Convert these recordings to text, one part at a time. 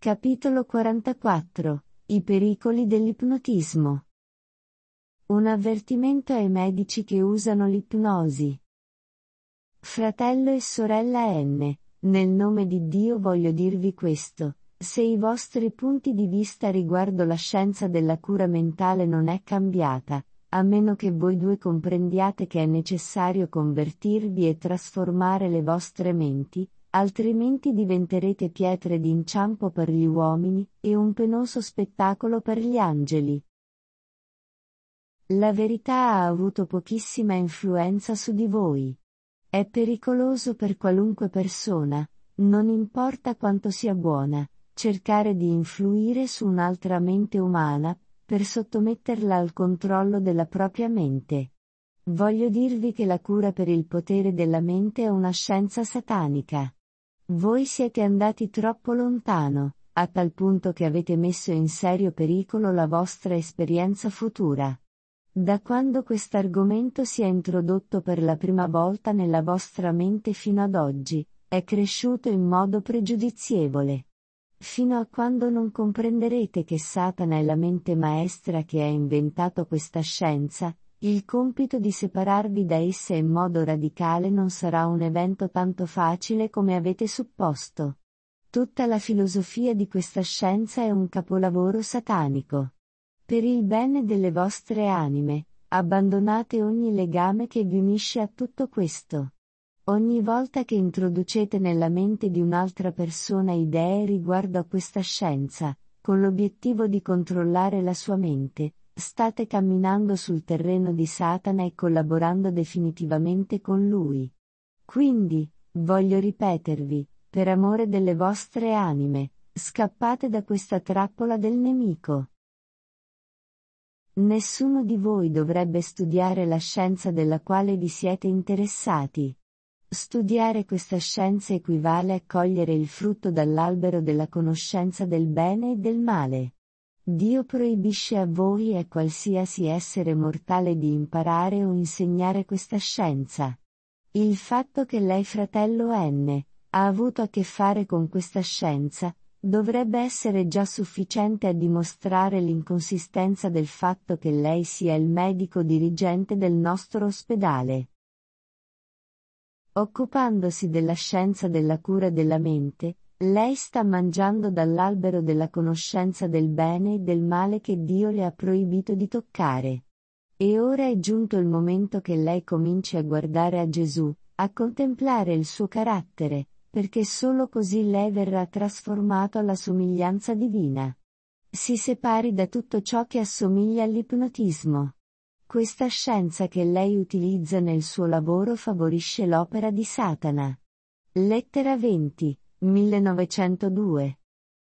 Capitolo 44. I pericoli dell'ipnotismo. Un avvertimento ai medici che usano l'ipnosi. Fratello e sorella N, nel nome di Dio voglio dirvi questo: se i vostri punti di vista riguardo la scienza della cura mentale non è cambiata, a meno che voi due comprendiate che è necessario convertirvi e trasformare le vostre menti, altrimenti diventerete pietre d'inciampo per gli uomini, e un penoso spettacolo per gli angeli. La verità ha avuto pochissima influenza su di voi. È pericoloso per qualunque persona, non importa quanto sia buona, cercare di influire su un'altra mente umana, per sottometterla al controllo della propria mente. Voglio dirvi che la cura per il potere della mente è una scienza satanica. Voi siete andati troppo lontano, a tal punto che avete messo in serio pericolo la vostra esperienza futura. Da quando quest'argomento si è introdotto per la prima volta nella vostra mente fino ad oggi, è cresciuto in modo pregiudizievole. Fino a quando non comprenderete che Satana è la mente maestra che ha inventato questa scienza, il compito di separarvi da essa in modo radicale non sarà un evento tanto facile come avete supposto. Tutta la filosofia di questa scienza è un capolavoro satanico. Per il bene delle vostre anime, abbandonate ogni legame che vi unisce a tutto questo. Ogni volta che introducete nella mente di un'altra persona idee riguardo a questa scienza, con l'obiettivo di controllare la sua mente, state camminando sul terreno di Satana e collaborando definitivamente con lui. Quindi, voglio ripetervi, per amore delle vostre anime, scappate da questa trappola del nemico. Nessuno di voi dovrebbe studiare la scienza della quale vi siete interessati. Studiare questa scienza equivale a cogliere il frutto dall'albero della conoscenza del bene e del male. Dio proibisce a voi e a qualsiasi essere mortale di imparare o insegnare questa scienza. Il fatto che lei, fratello N, ha avuto a che fare con questa scienza, dovrebbe essere già sufficiente a dimostrare l'inconsistenza del fatto che lei sia il medico dirigente del nostro ospedale. Occupandosi della scienza della cura della mente, lei sta mangiando dall'albero della conoscenza del bene e del male che Dio le ha proibito di toccare. E ora è giunto il momento che lei cominci a guardare a Gesù, a contemplare il suo carattere, perché solo così lei verrà trasformato alla somiglianza divina. Si separi da tutto ciò che assomiglia all'ipnotismo. Questa scienza che lei utilizza nel suo lavoro favorisce l'opera di Satana. Lettera 20, 1902.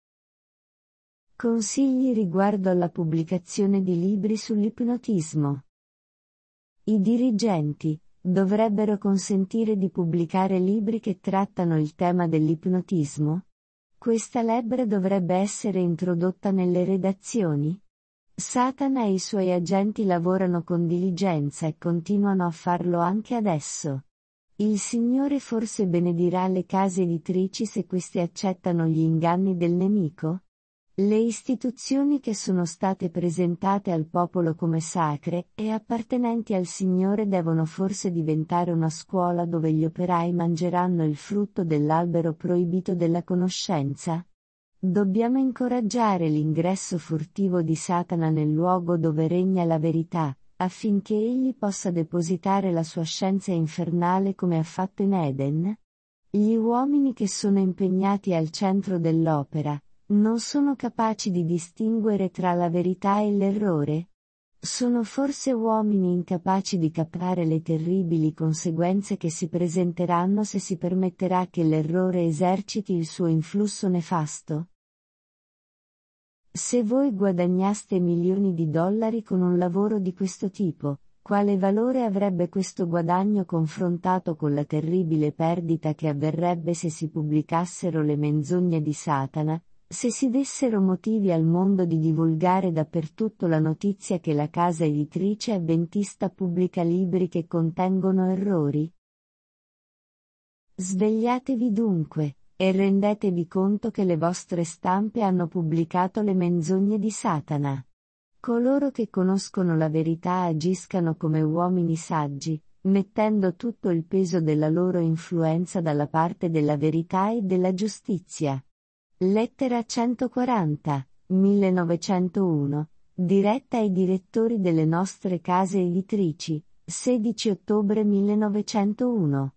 Consigli riguardo alla pubblicazione di libri sull'ipnotismo. I dirigenti dovrebbero consentire di pubblicare libri che trattano il tema dell'ipnotismo? Questa lebbra dovrebbe essere introdotta nelle redazioni? Satana e i suoi agenti lavorano con diligenza e continuano a farlo anche adesso. Il Signore forse benedirà le case editrici se queste accettano gli inganni del nemico? Le istituzioni che sono state presentate al popolo come sacre e appartenenti al Signore devono forse diventare una scuola dove gli operai mangeranno il frutto dell'albero proibito della conoscenza? Dobbiamo incoraggiare l'ingresso furtivo di Satana nel luogo dove regna la verità, affinché egli possa depositare la sua scienza infernale come ha fatto in Eden? Gli uomini che sono impegnati al centro dell'opera, non sono capaci di distinguere tra la verità e l'errore? Sono forse uomini incapaci di captare le terribili conseguenze che si presenteranno se si permetterà che l'errore eserciti il suo influsso nefasto? Se voi guadagnaste milioni di dollari con un lavoro di questo tipo, quale valore avrebbe questo guadagno confrontato con la terribile perdita che avverrebbe se si pubblicassero le menzogne di Satana, se si dessero motivi al mondo di divulgare dappertutto la notizia che la casa editrice avventista pubblica libri che contengono errori? Svegliatevi dunque, e rendetevi conto che le vostre stampe hanno pubblicato le menzogne di Satana. Coloro che conoscono la verità agiscano come uomini saggi, mettendo tutto il peso della loro influenza dalla parte della verità e della giustizia. Lettera 140, 1901, diretta ai direttori delle nostre case editrici, 16 ottobre 1901.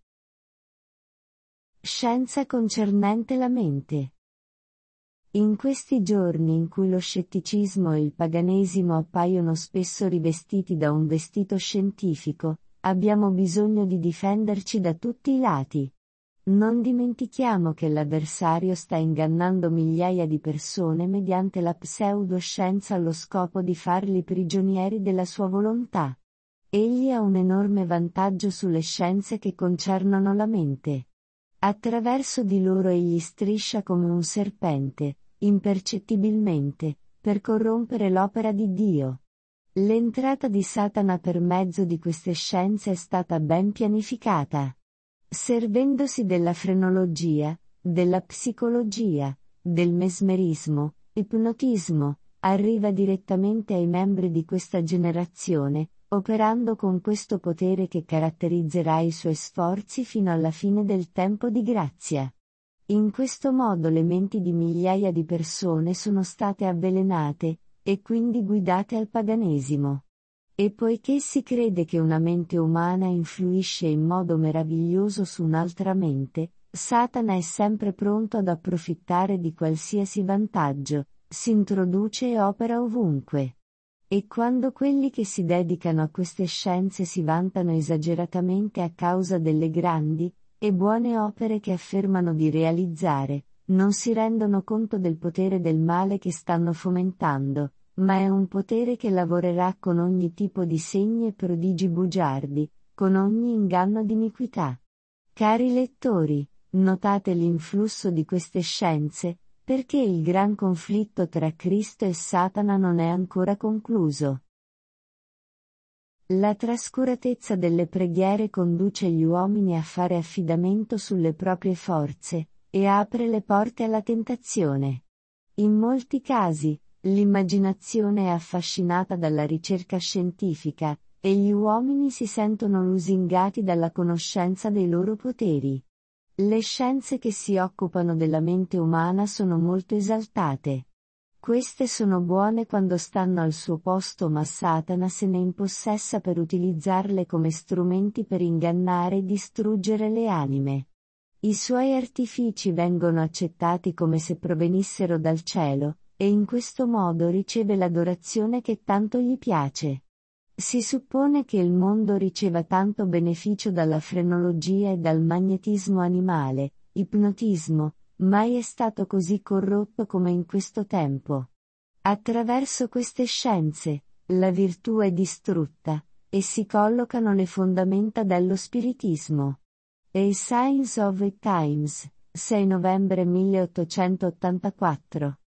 Scienza concernente la mente. In questi giorni in cui lo scetticismo e il paganesimo appaiono spesso rivestiti da un vestito scientifico, abbiamo bisogno di difenderci da tutti i lati. Non dimentichiamo che l'avversario sta ingannando migliaia di persone mediante la pseudoscienza allo scopo di farli prigionieri della sua volontà. Egli ha un enorme vantaggio sulle scienze che concernono la mente. Attraverso di loro egli striscia come un serpente, impercettibilmente, per corrompere l'opera di Dio. L'entrata di Satana per mezzo di queste scienze è stata ben pianificata. Servendosi della frenologia, della psicologia, del mesmerismo, ipnotismo, arriva direttamente ai membri di questa generazione, operando con questo potere che caratterizzerà i suoi sforzi fino alla fine del tempo di grazia. In questo modo le menti di migliaia di persone sono state avvelenate, e quindi guidate al paganesimo. E poiché si crede che una mente umana influisce in modo meraviglioso su un'altra mente, Satana è sempre pronto ad approfittare di qualsiasi vantaggio, si introduce e opera ovunque. E quando quelli che si dedicano a queste scienze si vantano esageratamente a causa delle grandi e buone opere che affermano di realizzare, non si rendono conto del potere del male che stanno fomentando, ma è un potere che lavorerà con ogni tipo di segni e prodigi bugiardi, con ogni inganno di iniquità. Cari lettori, notate l'influsso di queste scienze, perché il gran conflitto tra Cristo e Satana non è ancora concluso. La trascuratezza delle preghiere conduce gli uomini a fare affidamento sulle proprie forze, e apre le porte alla tentazione. In molti casi, l'immaginazione è affascinata dalla ricerca scientifica, e gli uomini si sentono lusingati dalla conoscenza dei loro poteri. Le scienze che si occupano della mente umana sono molto esaltate. Queste sono buone quando stanno al suo posto, ma Satana se ne impossessa per utilizzarle come strumenti per ingannare e distruggere le anime. I suoi artifici vengono accettati come se provenissero dal cielo, e in questo modo riceve l'adorazione che tanto gli piace. Si suppone che il mondo riceva tanto beneficio dalla frenologia e dal magnetismo animale, ipnotismo, mai è stato così corrotto come in questo tempo. Attraverso queste scienze, la virtù è distrutta, e si collocano le fondamenta dello spiritismo. A Signs of the Times, 6 novembre 1884.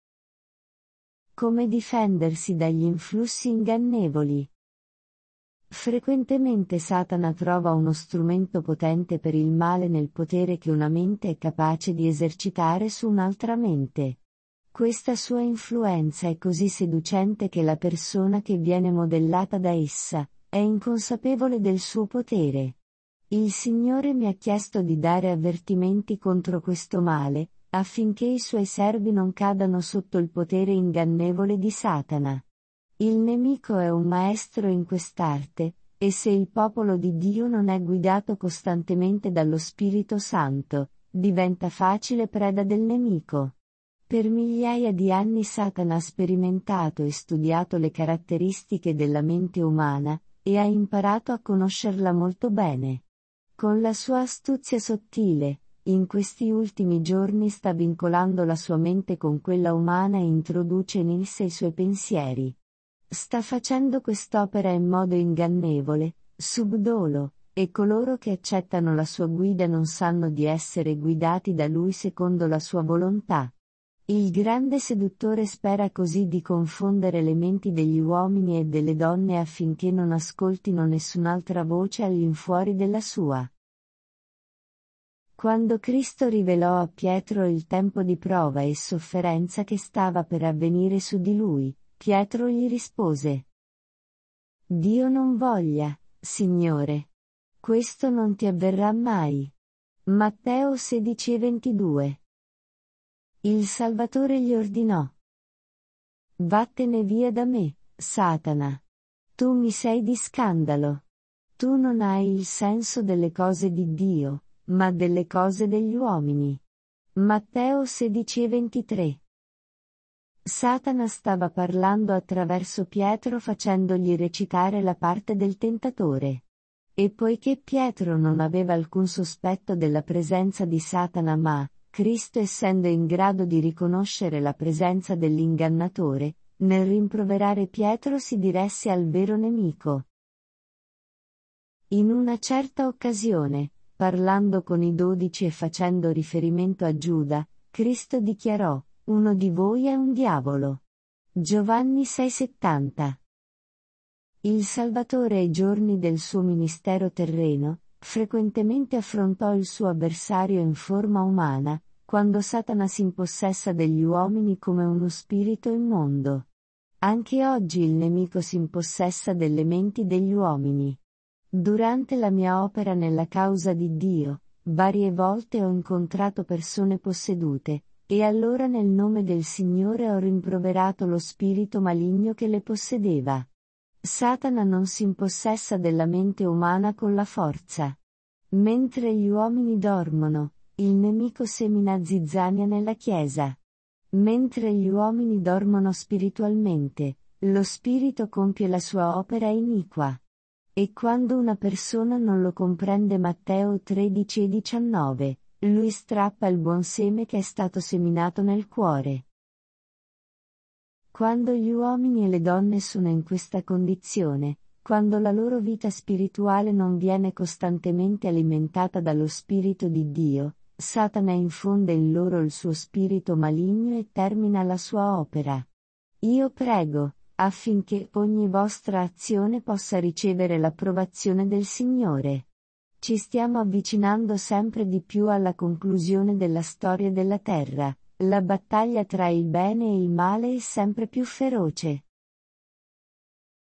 Come difendersi dagli influssi ingannevoli? Frequentemente Satana trova uno strumento potente per il male nel potere che una mente è capace di esercitare su un'altra mente. Questa sua influenza è così seducente che la persona che viene modellata da essa è inconsapevole del suo potere. Il Signore mi ha chiesto di dare avvertimenti contro questo male, affinché i suoi servi non cadano sotto il potere ingannevole di Satana. Il nemico è un maestro in quest'arte, e se il popolo di Dio non è guidato costantemente dallo Spirito Santo, diventa facile preda del nemico. Per migliaia di anni Satana ha sperimentato e studiato le caratteristiche della mente umana, e ha imparato a conoscerla molto bene. Con la sua astuzia sottile, in questi ultimi giorni sta vincolando la sua mente con quella umana e introduce in essa i suoi pensieri. Sta facendo quest'opera in modo ingannevole, subdolo, e coloro che accettano la sua guida non sanno di essere guidati da lui secondo la sua volontà. Il grande seduttore spera così di confondere le menti degli uomini e delle donne affinché non ascoltino nessun'altra voce all'infuori della sua. Quando Cristo rivelò a Pietro il tempo di prova e sofferenza che stava per avvenire su di lui, Pietro gli rispose: Dio non voglia, Signore. Questo non ti avverrà mai. Matteo 16:22. Il Salvatore gli ordinò: Vattene via da me, Satana. Tu mi sei di scandalo. Tu non hai il senso delle cose di Dio, ma delle cose degli uomini. Matteo 16:23. Satana stava parlando attraverso Pietro facendogli recitare la parte del tentatore. E poiché Pietro non aveva alcun sospetto della presenza di Satana, ma, Cristo essendo in grado di riconoscere la presenza dell'ingannatore, nel rimproverare Pietro si diresse al vero nemico. In una certa occasione, parlando con i 12 e facendo riferimento a Giuda, Cristo dichiarò: Uno di voi è un diavolo. Giovanni 6,70. Il Salvatore ai giorni del suo ministero terreno, frequentemente affrontò il suo avversario in forma umana, quando Satana si impossessa degli uomini come uno spirito immondo. Anche oggi il nemico si impossessa delle menti degli uomini. Durante la mia opera nella causa di Dio, varie volte ho incontrato persone possedute, e allora nel nome del Signore ho rimproverato lo spirito maligno che le possedeva. Satana non si impossessa della mente umana con la forza. Mentre gli uomini dormono, il nemico semina zizzania nella Chiesa. Mentre gli uomini dormono spiritualmente, lo spirito compie la sua opera iniqua. E quando una persona non lo comprende, Matteo 13:19, lui strappa il buon seme che è stato seminato nel cuore. Quando gli uomini e le donne sono in questa condizione, quando la loro vita spirituale non viene costantemente alimentata dallo Spirito di Dio, Satana infonde in loro il suo spirito maligno e termina la sua opera. Io prego, affinché ogni vostra azione possa ricevere l'approvazione del Signore. Ci stiamo avvicinando sempre di più alla conclusione della storia della Terra. La battaglia tra il bene e il male è sempre più feroce.